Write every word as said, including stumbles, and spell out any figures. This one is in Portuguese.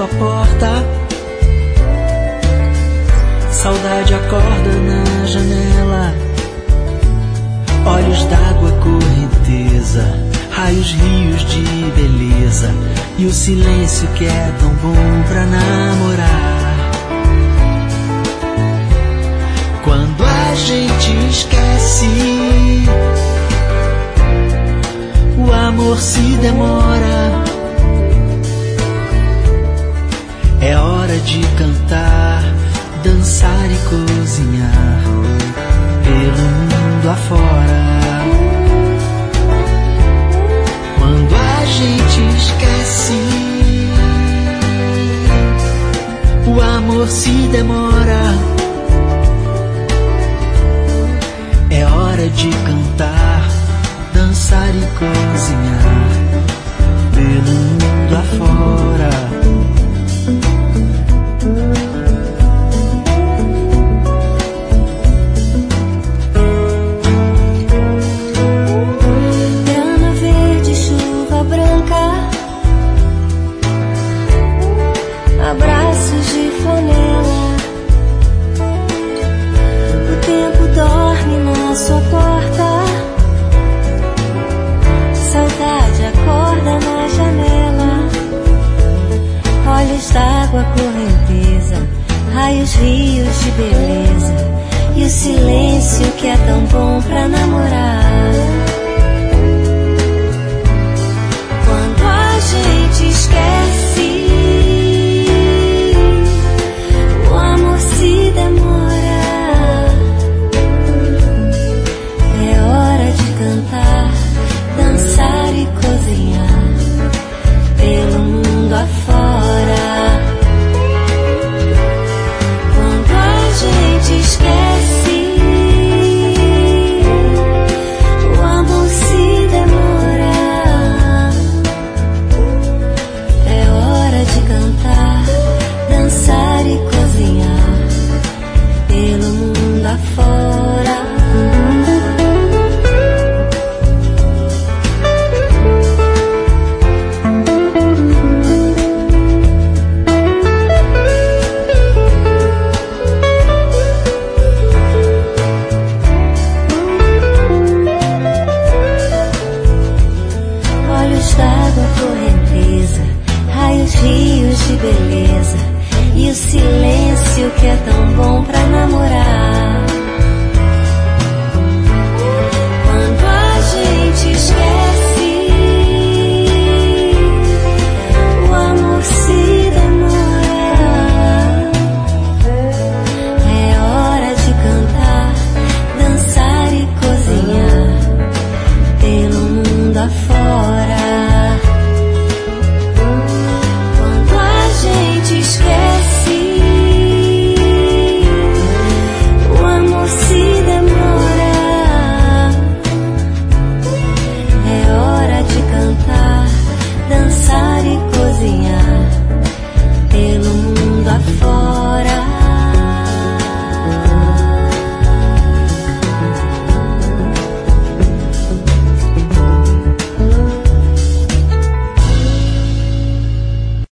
sua porta. Saudade acorda na janela. Olhos d'água, correnteza, raios, rios de beleza, e o silêncio que é tão bom pra namorar. Quando a gente esquece, o amor se demora. É hora de cantar, dançar e cozinhar pelo mundo afora. Quando a gente esquece, o amor se demora. É hora de cantar, dançar e cozinhar pelo mundo afora. Abraços de flanela, o tempo dorme na sua porta. Saudade acorda na janela. Olhos d'água, correnteza, raios, rios de beleza, e o silêncio que é tão bom pra namorar. Quando a gente esquece, se demora. É hora de cantar, dançar e cozinhar pelo mundo afora. Quando a gente esquece, o amor se demora. É hora de cantar, dançar e cozinhar pelo mundo afora. Olhos d'água, correnteza, raios, rios de beleza, e o silêncio que é tão bom pra namorar. Quando a gente esquece, o amor se demora. É hora de cantar, dançar e cozinhar pelo mundo afora. Quando a gente esquece,